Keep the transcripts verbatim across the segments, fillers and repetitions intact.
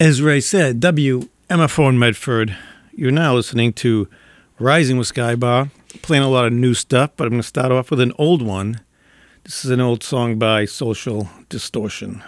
As Ray said, W M F O in Medford. You're now listening to Rising with Skybar, playing a lot of new stuff, but I'm going to start off with an old one. This is an old song by Social Distortion.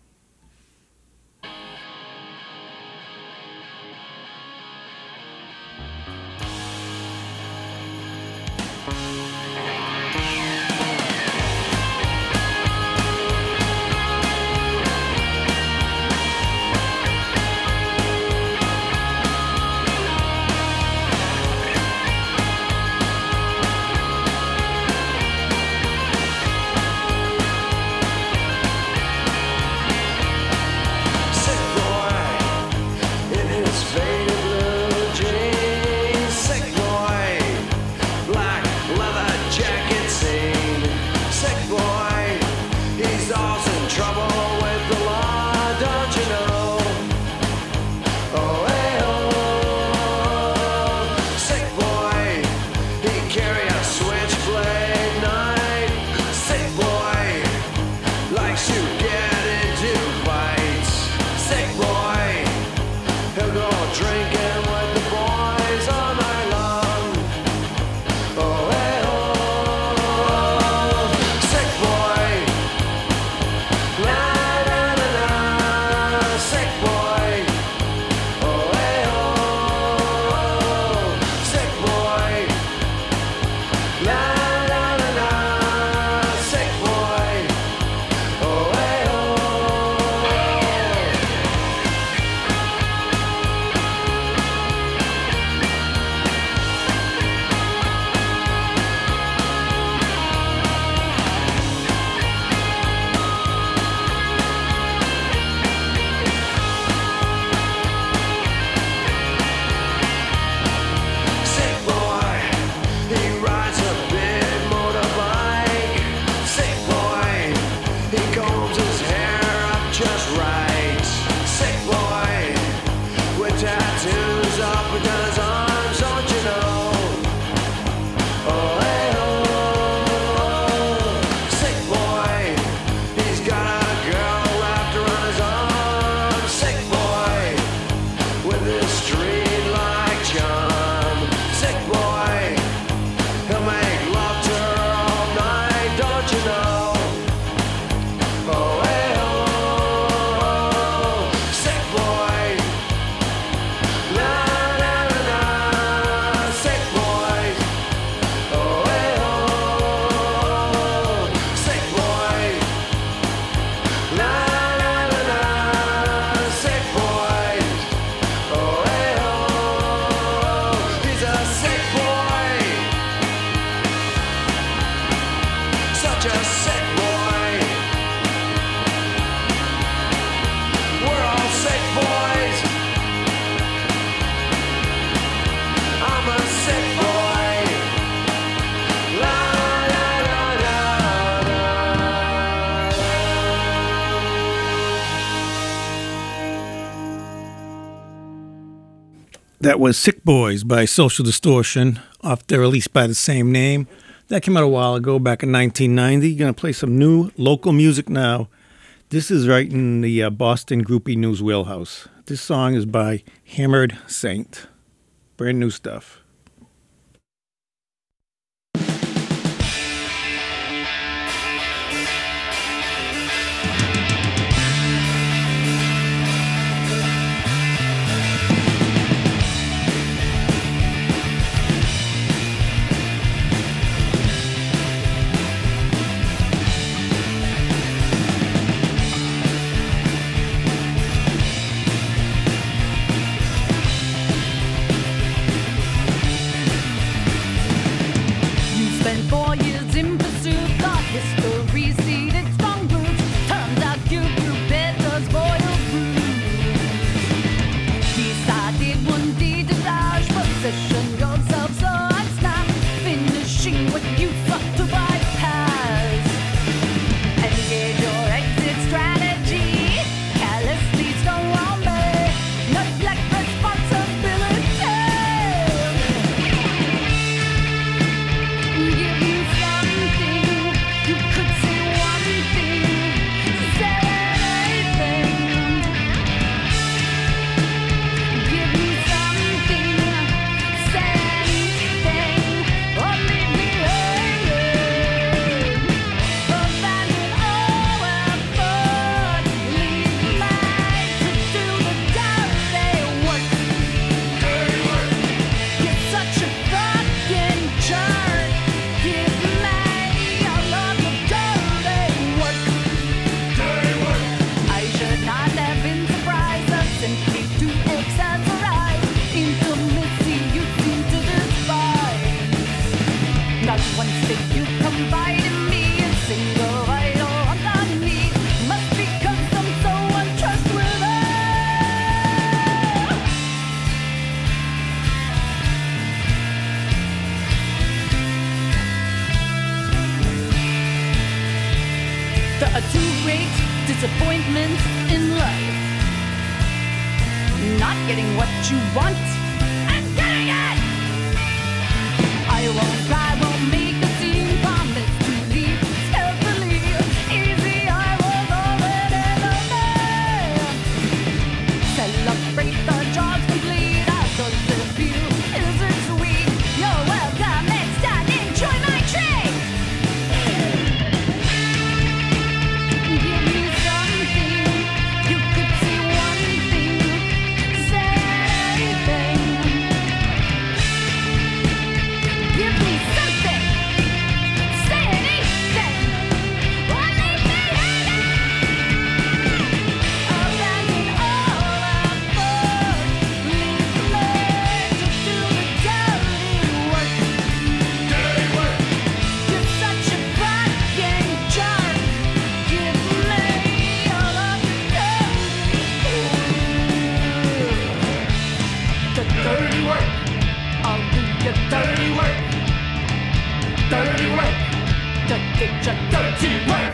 That was Sick Boys by Social Distortion off their release by the same name. That came out a while ago, back in nineteen ninety. Going to play some new local music now. This is right in the uh, Boston groupie news wheelhouse. This song is by Hammered Saint. Brand new stuff. are two great disappointments in life. Not getting what you want and getting it! I won't cry, won't make a scene, promise to leave carefully. Easy, I was already the man. Celebrate the job's complete, I'll go to view. Is it sweet? You're welcome, next time, enjoy my treat! Give me something, you could see one thing, say anything. Give me something, say anything, one leave me hanging. Abandon all our fun, leave me to do the dirty work. Dirty work. You're such a fucking jerk. Give me all of the dirty work. The dirty work. I'll do your dirty work. Dirty work. To get your dirty work.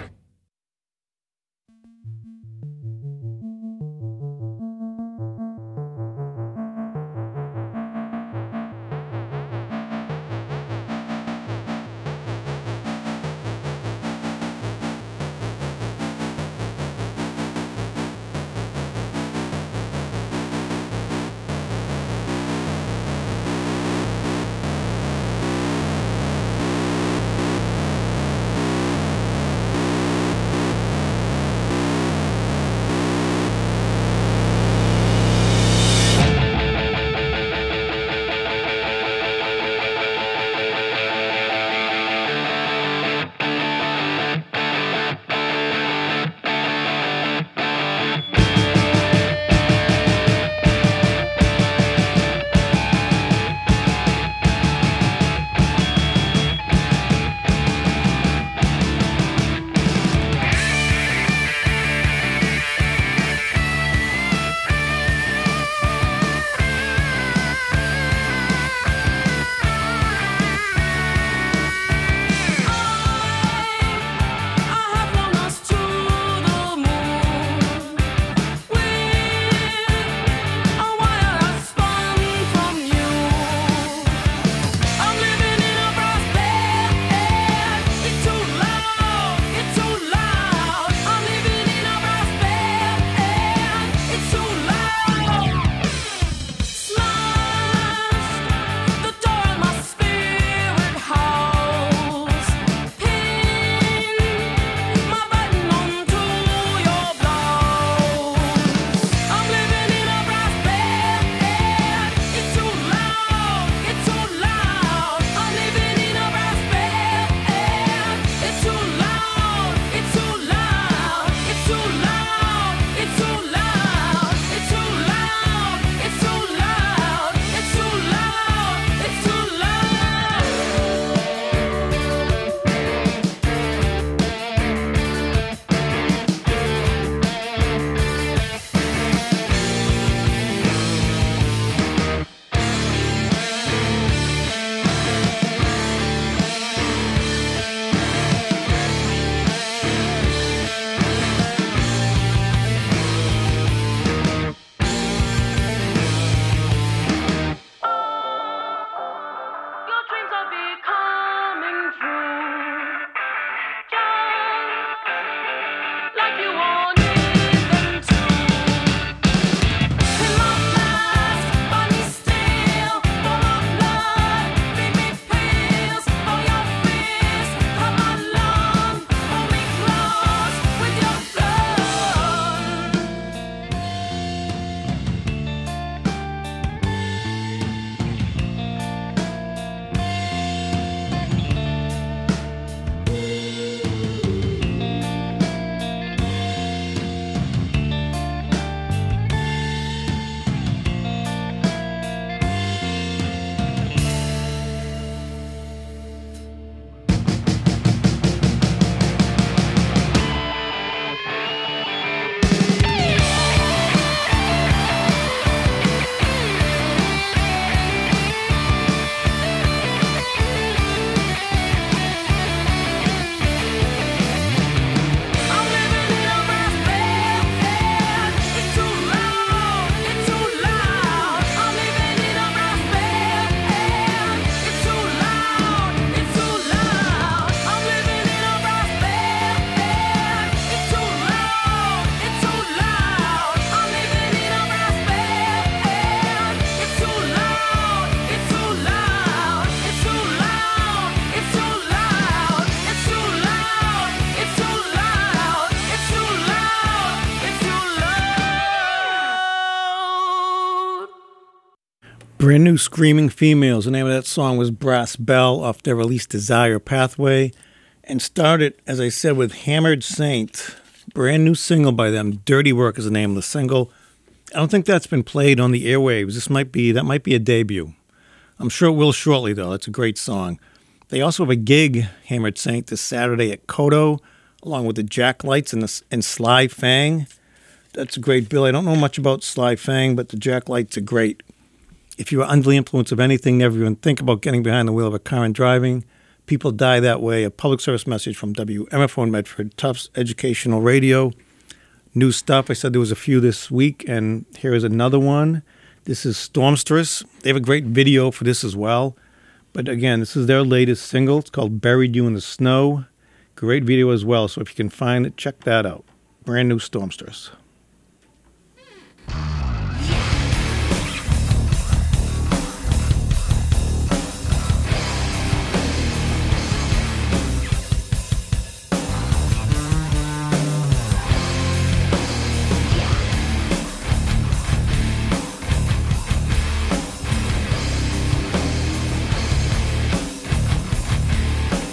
Brand new Screaming Females. The name of that song was Brass Bell off their release Desire Pathway. And started, as I said, with Hammered Saint. Brand new single by them. Dirty Work is the name of the single. I don't think that's been played on the airwaves. This might be, that might be a debut. I'm sure it will shortly, though. It's a great song. They also have a gig, Hammered Saint, this Saturday at Kodo, along with the Jack Lights and, the, and Sly Fang. That's a great bill. I don't know much about Sly Fang, but the Jack Lights are great. If you are under the influence of anything, never even think about getting behind the wheel of a car and driving. People die that way. A public service message from W M F O in Medford, Tufts Educational Radio. New stuff. I said there was a few this week, and here is another one. This is Stormstress. They have a great video for this as well. But again, this is their latest single. It's called Buried You in the Snow. Great video as well. So if you can find it, check that out. Brand new Stormstress.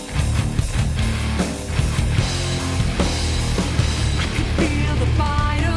Feel the fire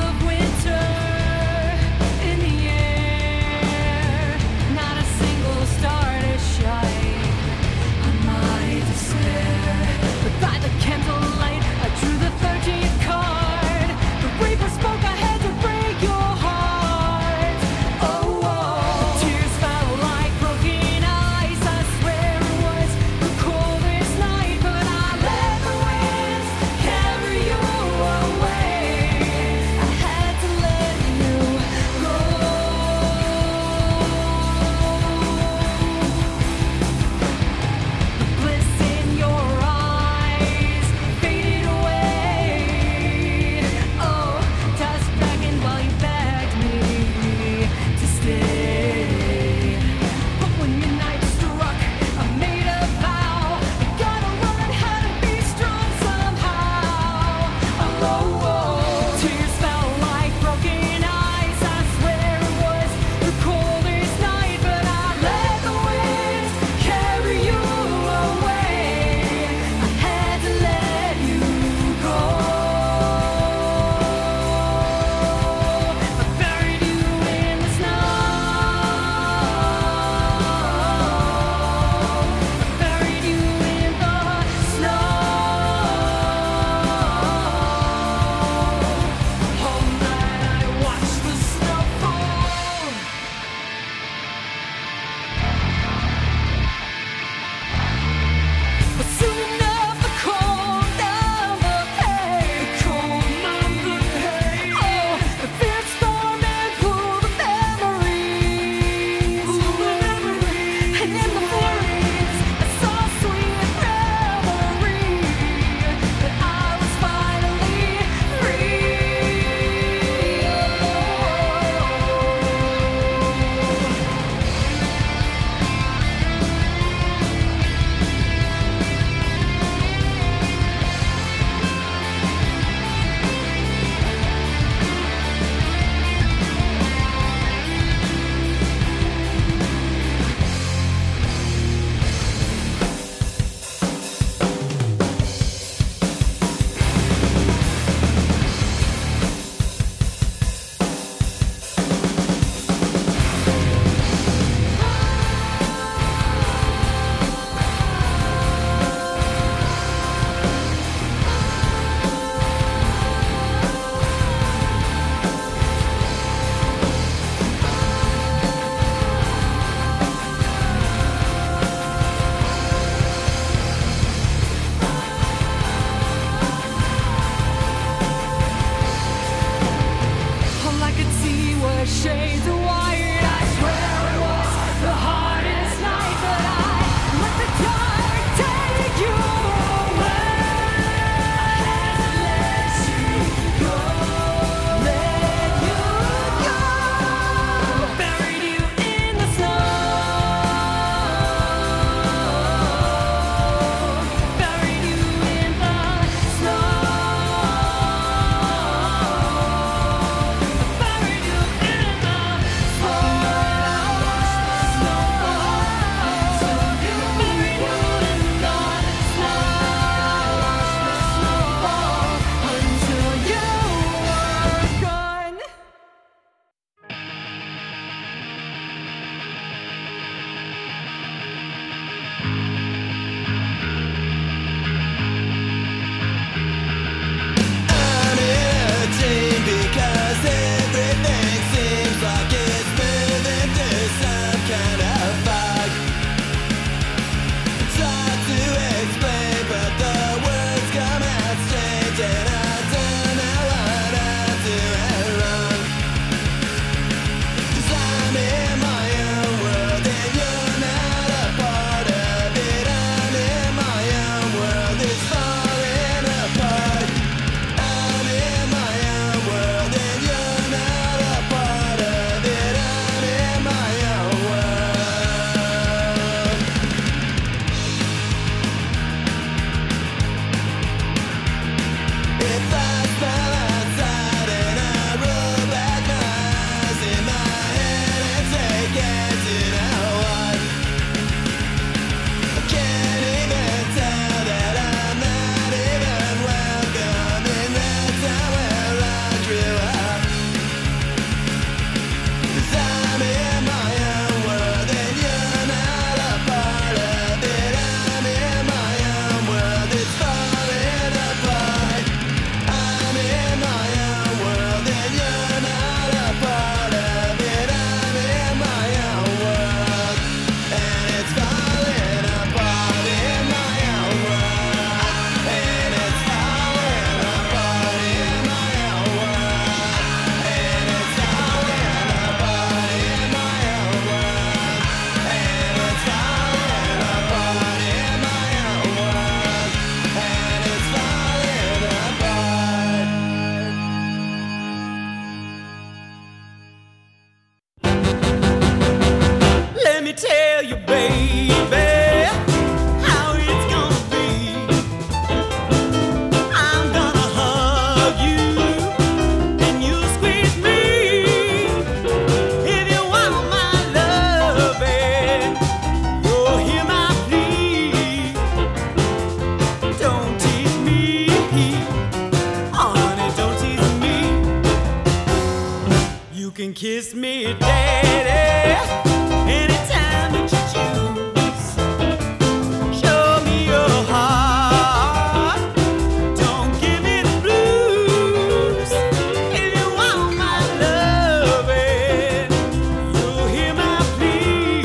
Kiss me, daddy, anytime that you choose. Show me your heart, don't give me the blues. If you want my loving, you'll hear my plea.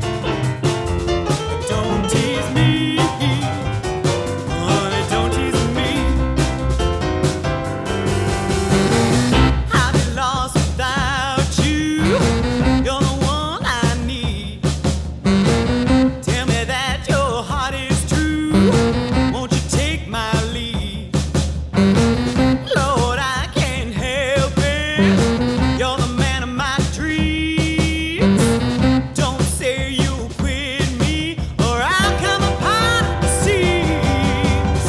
Don't tease me, honey, don't tease me. I've been lost without you're the one I need. Tell me that your heart is true. Won't you take my lead? Lord, I can't help it. You're the man of my dreams. Don't say you'll quit me, or I'll come apart at the seams.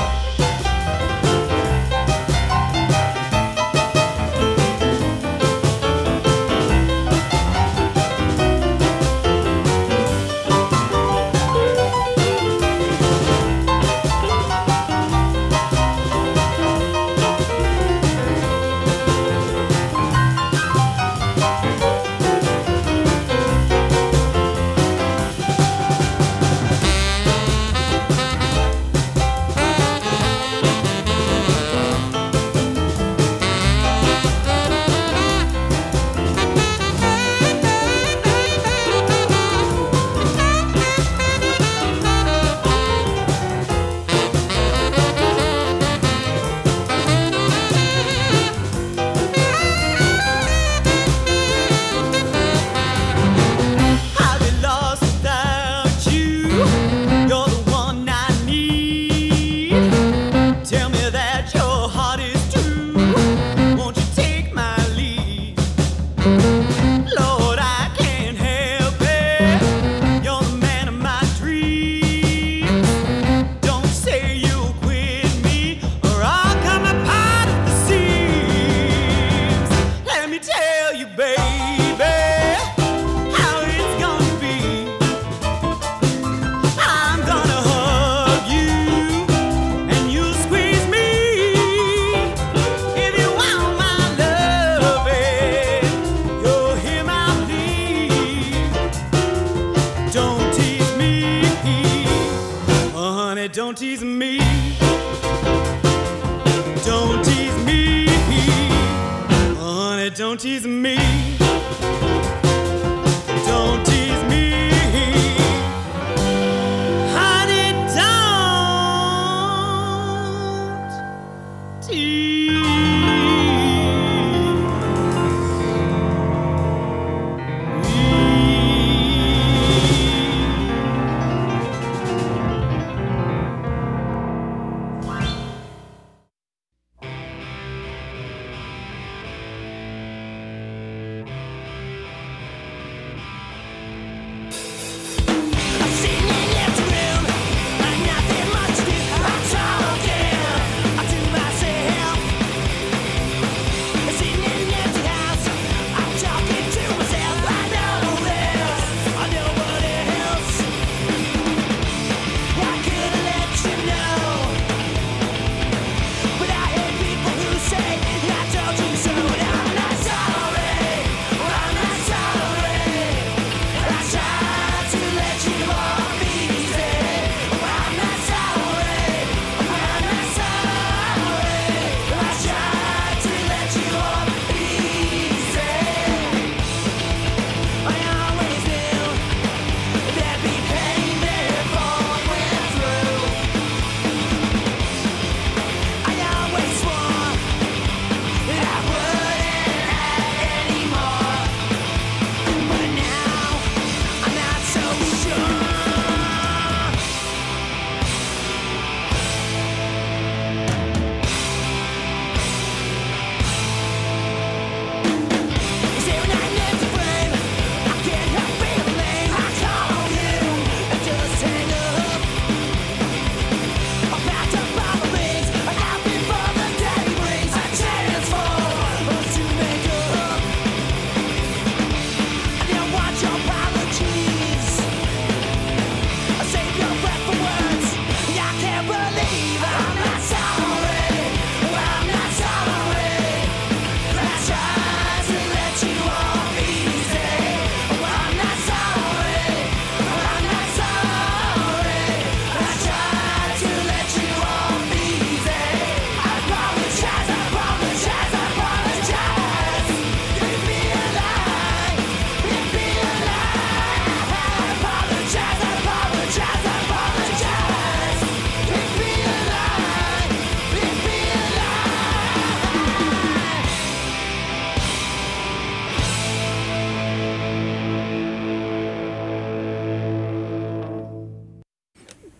I'll be lost without you. You're the one I need. Tell me that your heart is true. Won't you take my lead? Lord, I can't help it. You're the man of my dreams. Don't say you'll quit me, or I'll come apart at the seams. Let me tell you, baby, how it's gonna be. I'm gonna hug you, and you'll squeeze me. If you want my loving, you'll hear my plea. Don't tease me, oh honey, don't tease me. Don't tease me, oh honey, don't tease me. Don't tease me, honey, don't tease me.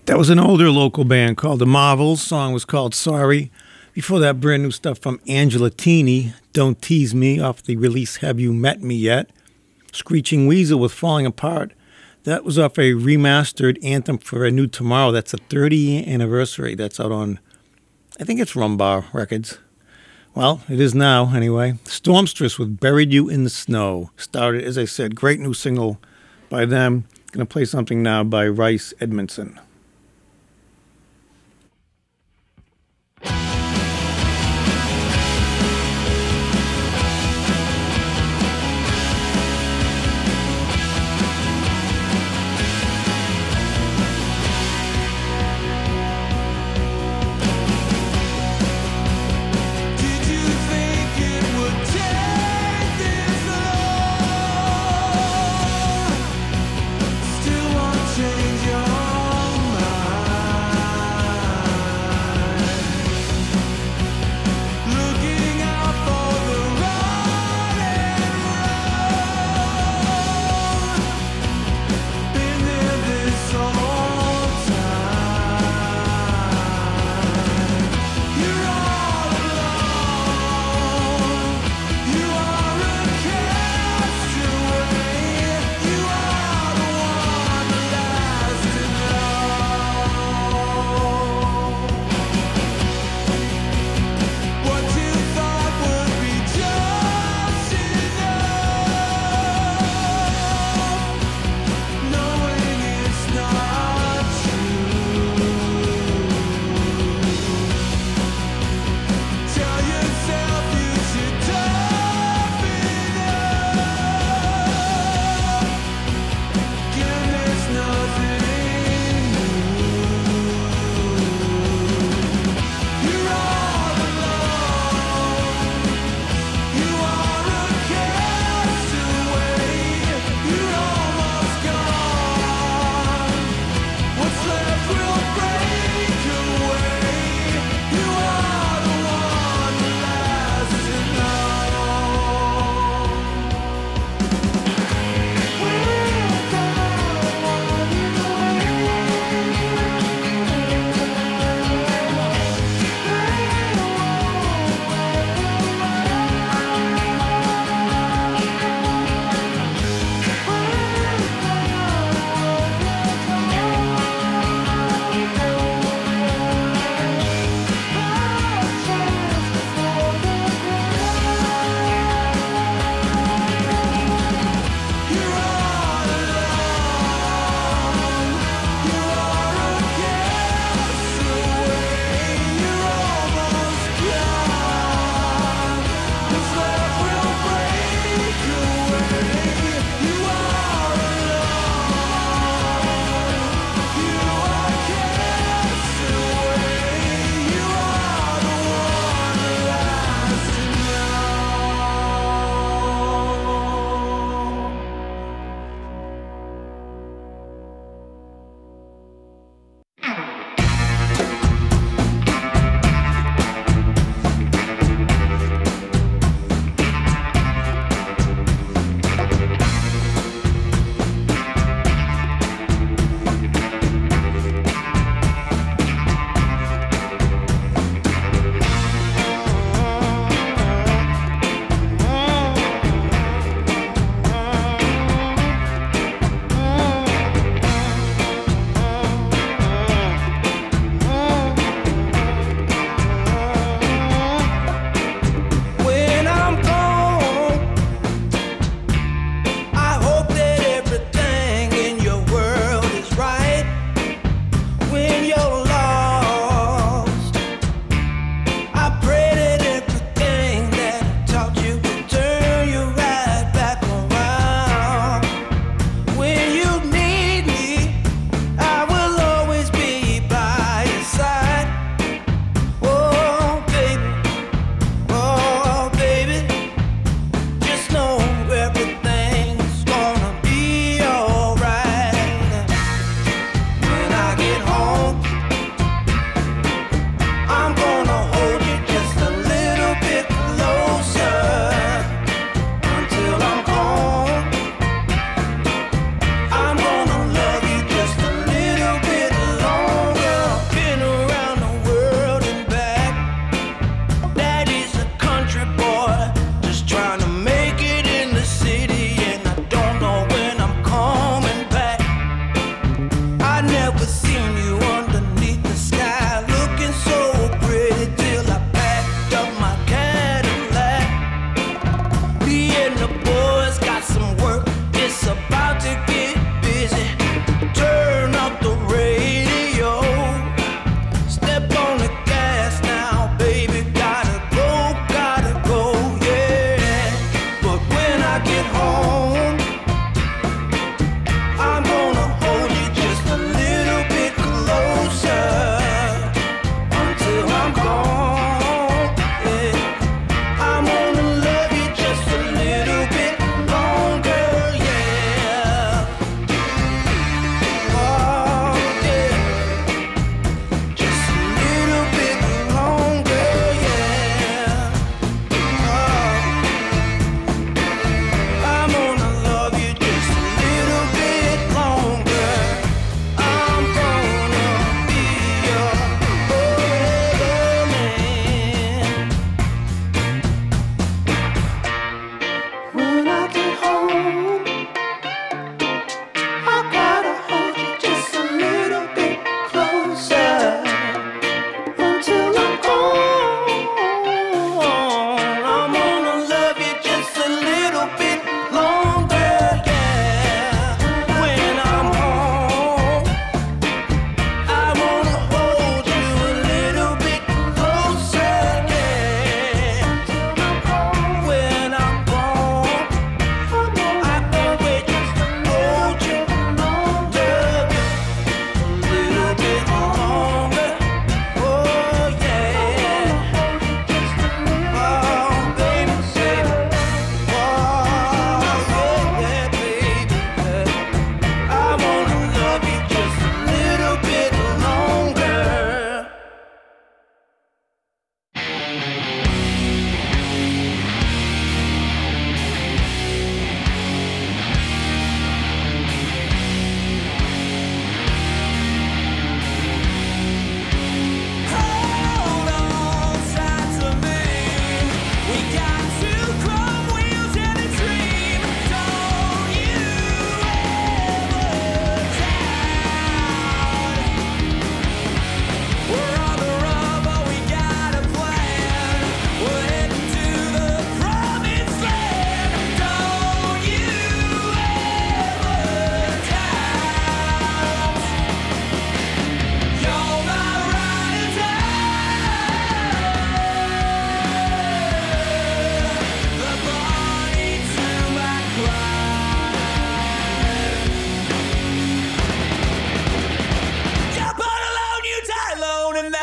That was an older local band called The Marvels. Song was called Sorry. Before that, brand new stuff from Angela Teeny, Don't Tease Me, off the release Have You Met Me Yet? Screeching Weasel with Falling Apart. That was off a remastered Anthem for a New Tomorrow. That's a thirtieth anniversary. That's out on, I think it's Rumbar Records. Well, it is now, anyway. Stormstress with Buried You in the Snow. Started, as I said, great new single by them. Going to play something now by Rice Edmondson. Did you think it would take this long? Still won't change your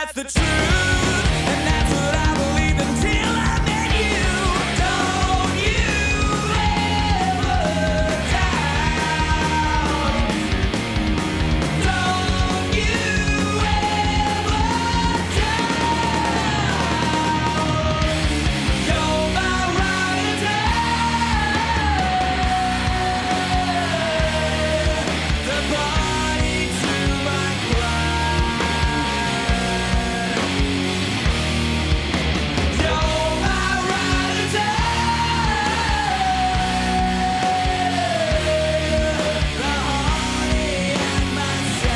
that's the truth, and that's what I believe until I met you. Don't you ever doubt. Don't you ever doubt. You're my ride or die. The body to my pride. You're my ride or die. The honey at my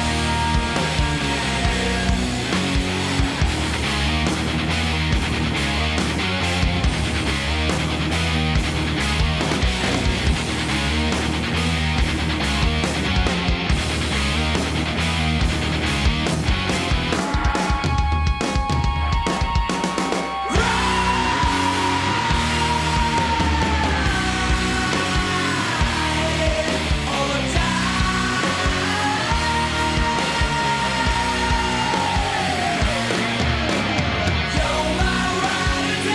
all the time. You're my ride or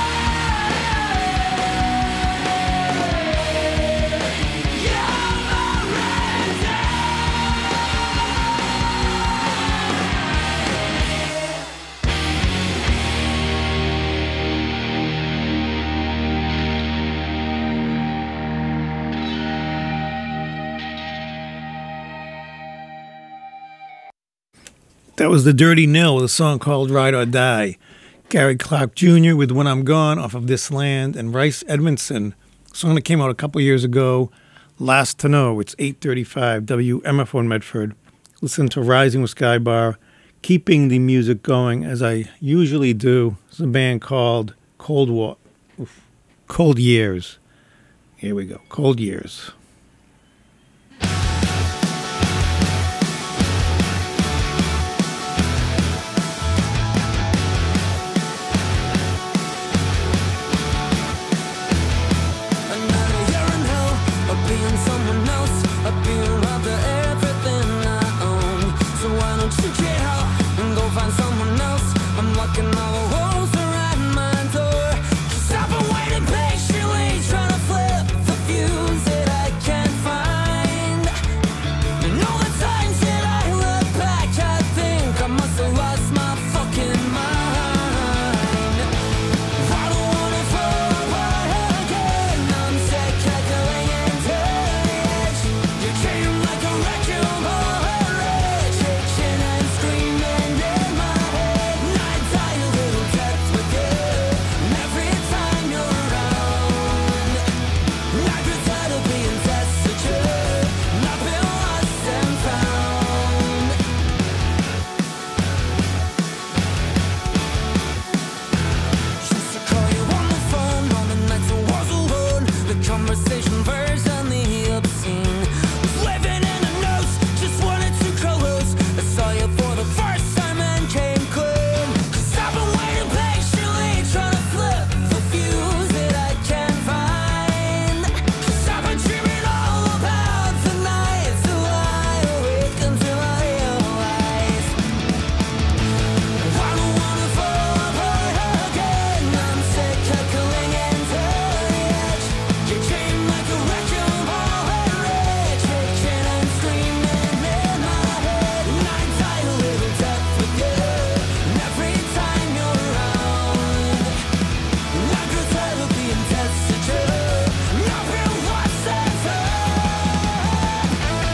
die. You're my ride or That was the Dirty Nil with a song called Ride or Die. Gary Clark Junior with When I'm Gone off of This Land, and Rice Edmondson, a song that came out a couple years ago, Last to Know. It's eight thirty-five W M F one Medford. Listen to Rising with Sky Bar, keeping the music going as I usually do. It's a band called Cold War, oof, Cold Years. Here we go, Cold Years. another year in hell of being someone else, of being robbed of everything I own. So why don't you get out and go find someone else? I'm locking all the holes around my door. 'Cause I've been waiting patiently, trying to flip the fuse that I can't find. And all the times that I look back, I think I must have lost my fucking mind. I don't wanna fall apart again. I'm sick of going into the edge. You came like a wrecking ball, rage, kicking and screaming in my head. And I die a little death with you. And every time you're around, and I grew tired of being destitute. And I've been lost and found. Used to call you on the phone on the nights I was alone. The conversation version, the obscene. Was living in a note, just wanted to close. I saw you for the first time and came clean. 'Cause I've been waiting patiently, trying to flip the fuse that I can't find. 'Cause I've been dreaming all about the nights till I awake until I realize I don't wanna fall apart again. I'm sick of clinging to the edge. You came like a wrecking ball and rage, kicking and screaming in my head. And I die a little death with you. And every time you're around, and I grew tired of being destitute. And I've been lost and found.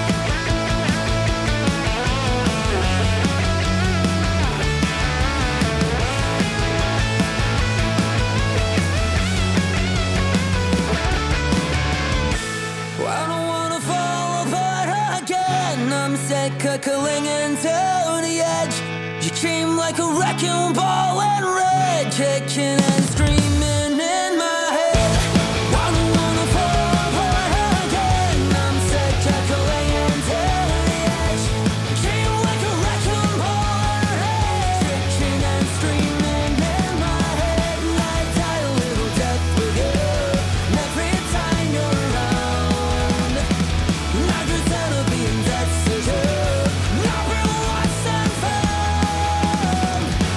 I don't wanna fall apart again. I'm sick of clinging to the edge. You came like a wrecking ball and red, kicking and screaming in my head. I don't wanna fall apart again. I'm sick of clinging to the edge. You came like a wrecking ball and red, kicking and screaming in my head. And I die a little death with you. And every time you're around, and I grew tired of being destitute. And I've been lost and found.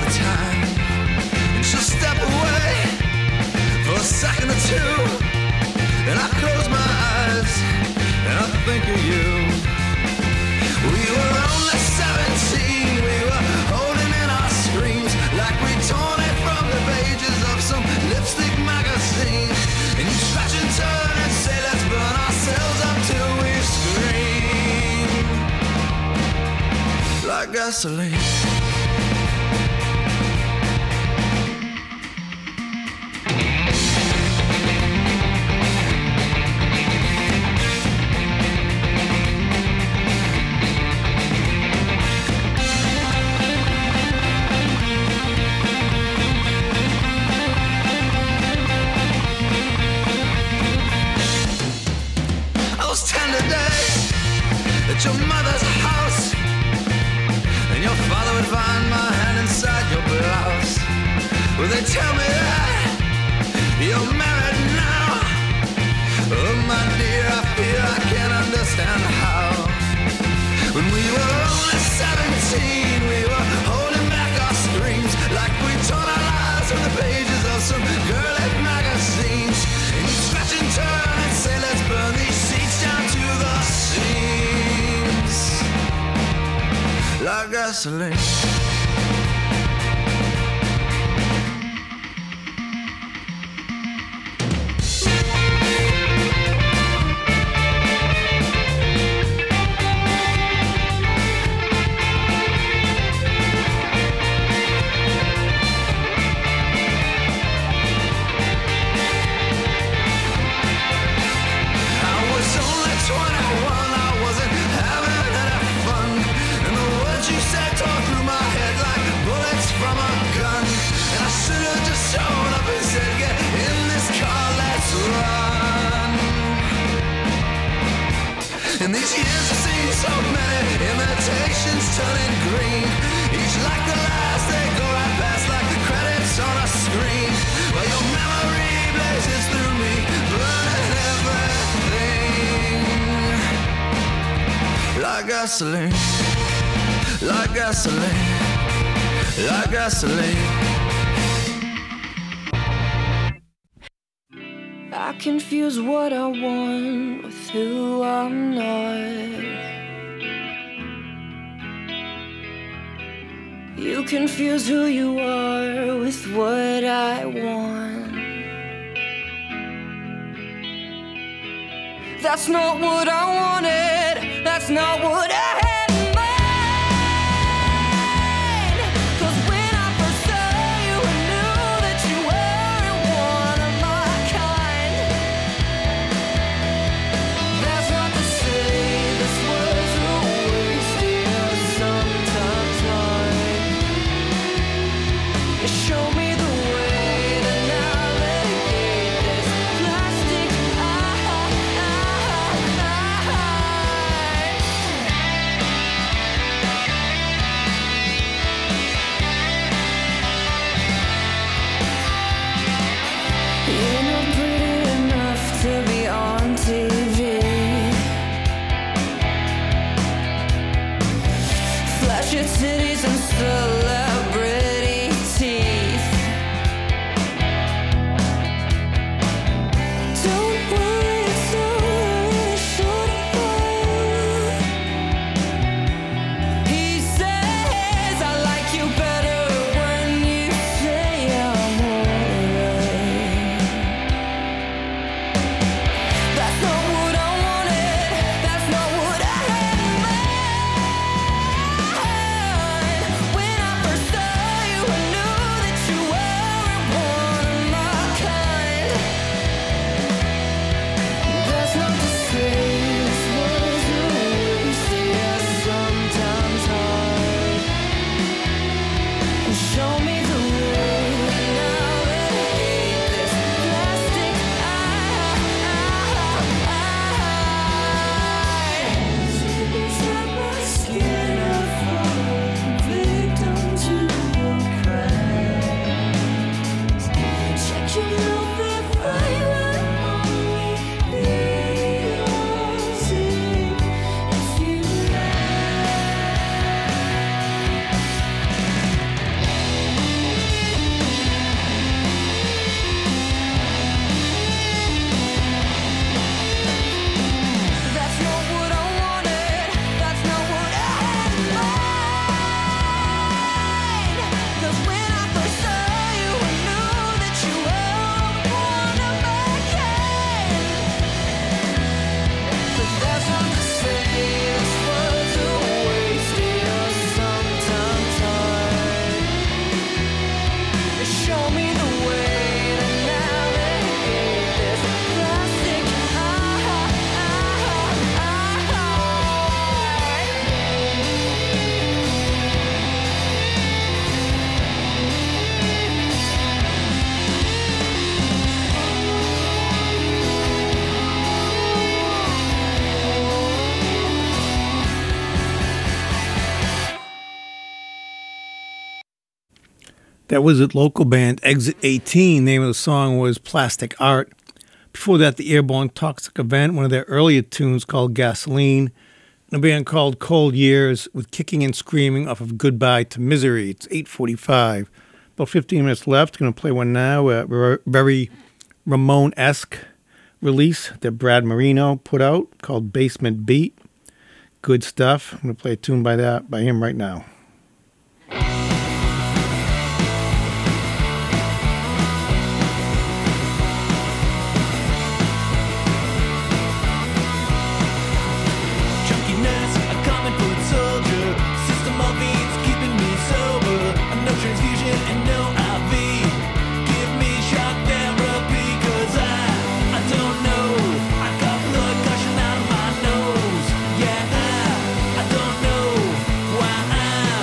the time. And she'll step away for a second or two, and I close my eyes and I think of you. We were only seventeen, we were holding in our screams like we torn it from the pages of some lipstick magazine. And you scratch and turn and say let's burn ourselves up till we scream like gasoline. At your mother's house, and your father would find my hand inside your blouse. Well, they tell me that you're married now. Oh, my dear, I fear I can't understand how. When we were only seventeen, we were holding back our screams like we torn our lives from the pages of some girly magazines. And you scratch and turn and say, let's burn these seats down to the seams like gasoline. And these years have seen so many imitations turning green. Each like the last, they go right past like the credits on a screen. Well, your memory blazes through me, burning everything like gasoline, like gasoline, like gasoline. I confuse what I want with who I'm not. You confuse who you are with what I want. That's not what I wanted. That's not what I had in mind. 'Cause when I first saw you, I knew that you weren't one of my kind. That's not to say this was a waste of sometimes time. You show me the way to navigate this plastic eye. That was a local band, Exit eighteen. Name of the song was Plastic Art. Before that, the Airborne Toxic Event, one of their earlier tunes called Gasoline. And a band called Cold Years with Kicking and Screaming off of Goodbye to Misery. It's eight forty-five. About fifteen minutes left. Going to play one now. A very Ramone-esque release that Brad Marino put out called Basement Beat. Good stuff. I'm going to play a tune by that by him right now. Junkiness, a common food soldier. System of eats keeping me sober. No transfusion and no I V. Give me shock therapy, cause I, I don't know. I got blood gushing out of my nose. Yeah, I, I don't know why I'm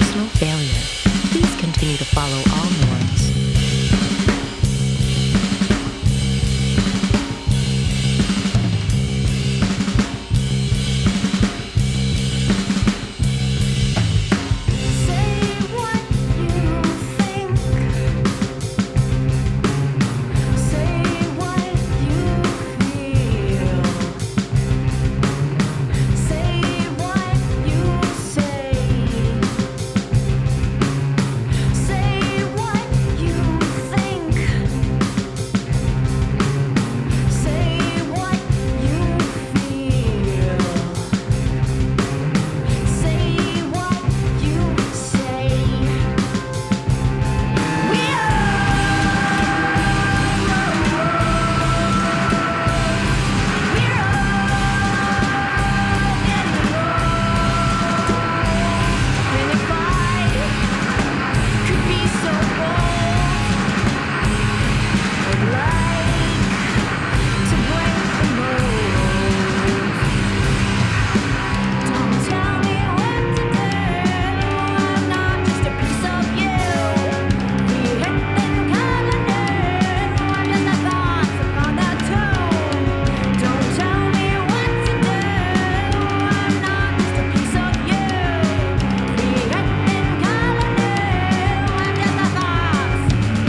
personal failure. Please continue to follow all norms. Say what you think. Say what you feel. Say what you say. Say what you think. Say what you feel. Say what you say. We And if I could be so bold, I'd like to break the mold. Don't tell me what to do. I'm not just a piece of you. We hit and kinda new. I'm just a thought upon that tune. Don't tell me what to do. I'm not just a piece of you. We hit and kinda new. I'm just a thought.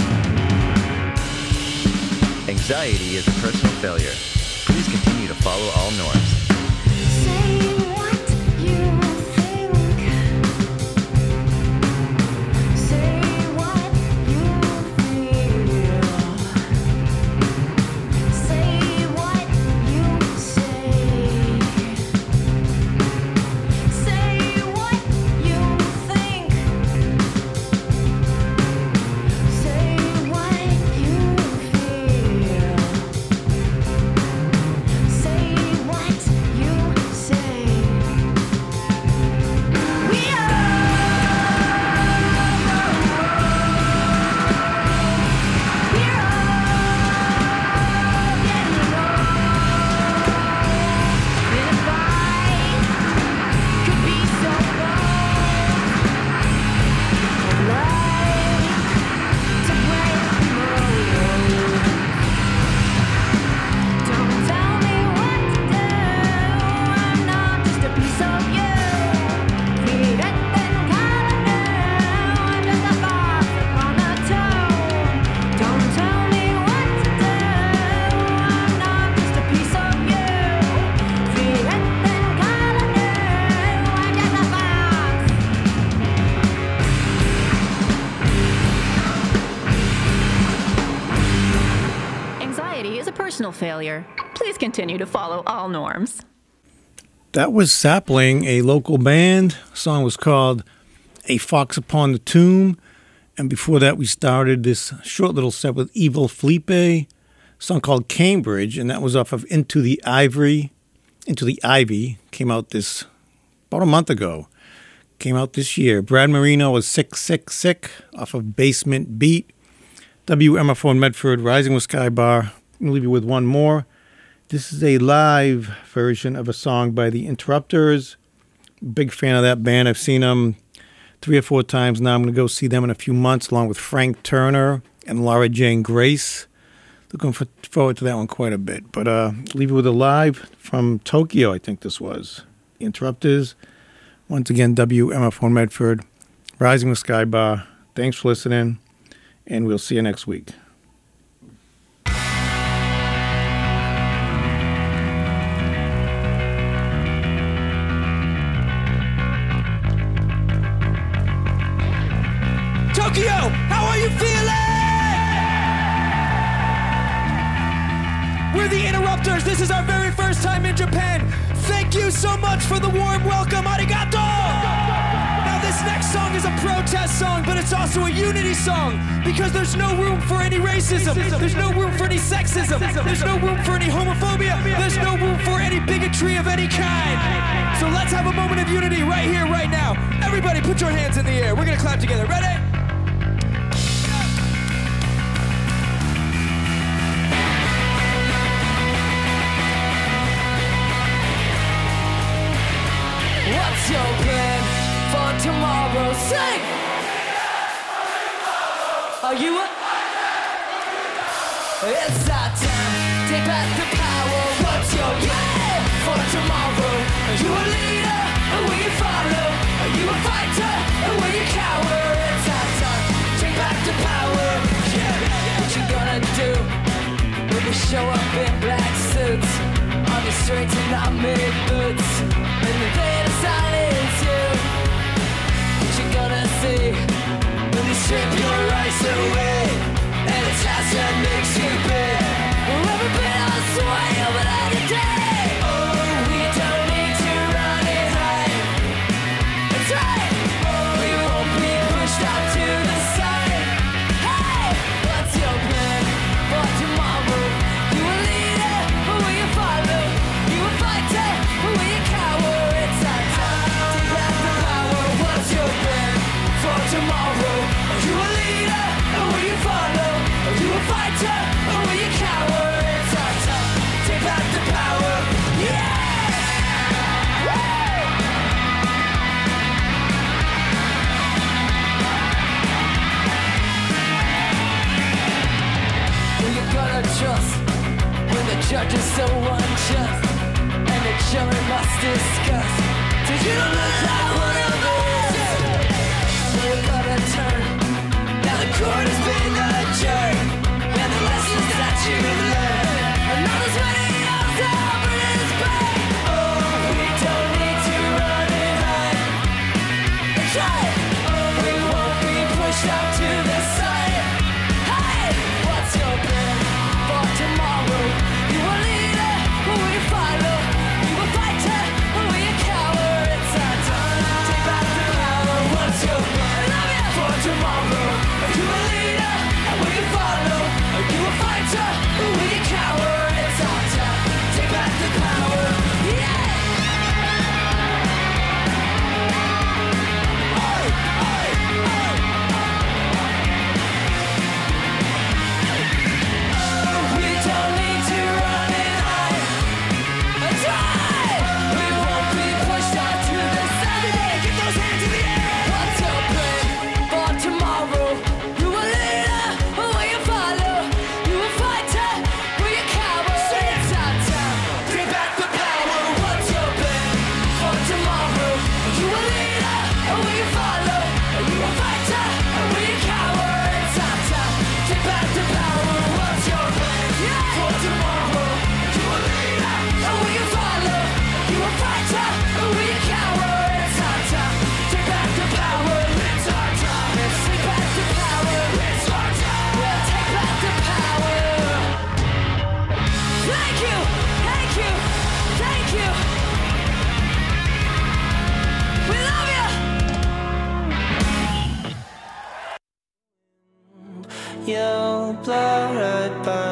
Anxiety is a personal failure. Please continue to follow all norms. Say what you think. Say what you feel. Say what you say. Say what you think. Say what you feel. Say what you say. We Don't tell me what to do. I'm not just a piece of you. Read it and kinda new. I'm just a box upon a tune. Don't tell me what to do. I'm not just a piece of you. Read it and kinda new. I'm just a box. Anxiety is a personal failure. Please continue to follow all norms. That was Sapling, a local band. The song was called A Fox Upon the Tomb. And before that, we started this short little set with Evil Felipe, a song called Cambridge, and that was off of Into the Ivory. Into the Ivy came out this about a month ago. Came out this year. Brad Marino was Sick, Sick, Sick off of Basement Beat. W M F O in Medford, Rising with Sky Bar. I'm going to leave you with one more. This is a live version of a song by the Interrupters. Big fan of that band. I've seen them three or four times now. I'm going to go see them in a few months along with Frank Turner and Laura Jane Grace. Looking for, forward to that one quite a bit. But uh, leave you with a live from Tokyo, I think this was. The Interrupters. Once again, W M F O in Medford, Rising with Sky Bar. Thanks for listening, and we'll see you next week. Tokyo, how are you feeling? We're the Interrupters. This is our very first time in Japan. Thank you so much for the warm welcome. Arigato! Now this next song is a protest song, but it's also a unity song because there's no room for any racism. There's no room for any sexism. There's no room for any homophobia. There's no room for any bigotry of any kind. So let's have a moment of unity right here, right now. Everybody put your hands in the air. We're gonna clap together. Ready? What's your plan? for tomorrow. Sing! Are you a? It's our time, take back the power. What's your plan for tomorrow? Are you a leader, or will you follow? Are you a fighter, or will you cower? It's our time, take back the power. Yeah, what you gonna do when we show up in black suits on the streets in our mid boots? In the vein of silence, you. What you gonna see when they strip your rights away? And it's house that makes you big. We'll never be on sway over the day. Oh, we don't need to run and hide. That's right. We won't be pushed out to the side. Hey, what's your plan for tomorrow? You a leader, or will you follow? You a fighter, or will you cower? It's our time, take back the power. What's your plan for tomorrow? Are you a leader, or will you follow? Are you a fighter, or will you cower? It's our time, take back the power. Yeah! Woo! Who you gonna trust when the judge is so unjust and the jury must discuss? Did you look like one of us? Who you gonna turn? Now the court has been adjourned, and the lessons that you've learned, another's many years over his back. Oh, we don't need to run and hide. That's right. We won't be pushed out to the side. Hey, what's your plan for tomorrow? You a leader, or will you follow? You a fighter, or will you cower? It's our time, take back the power. What's your plan for tomorrow? Are you a leader, or will you follow? Are you a fighter, or will you cower? It's our time, take back the power. Yeah! Oi, oi, oi. Oh, we don't need to run and hide. That's right. We won't be pushed out to the side. Get those hands in the air. What's your plan for tomorrow? You a leader, or will you follow? You a fighter, will you cower? It's our time, take back the power. What's your plan for tomorrow? You a leader, or will you follow? Are you a fighter, or will you cower? It's our time, take back the power. What's your plan for tomorrow? You a leader, or will you follow? You a fighter, or will you cower? It's our time, take back the power. It's our time, let's take back the power. It's our time, we'll take back the power. Thank you, thank you, thank you. We love you. You'll blow right by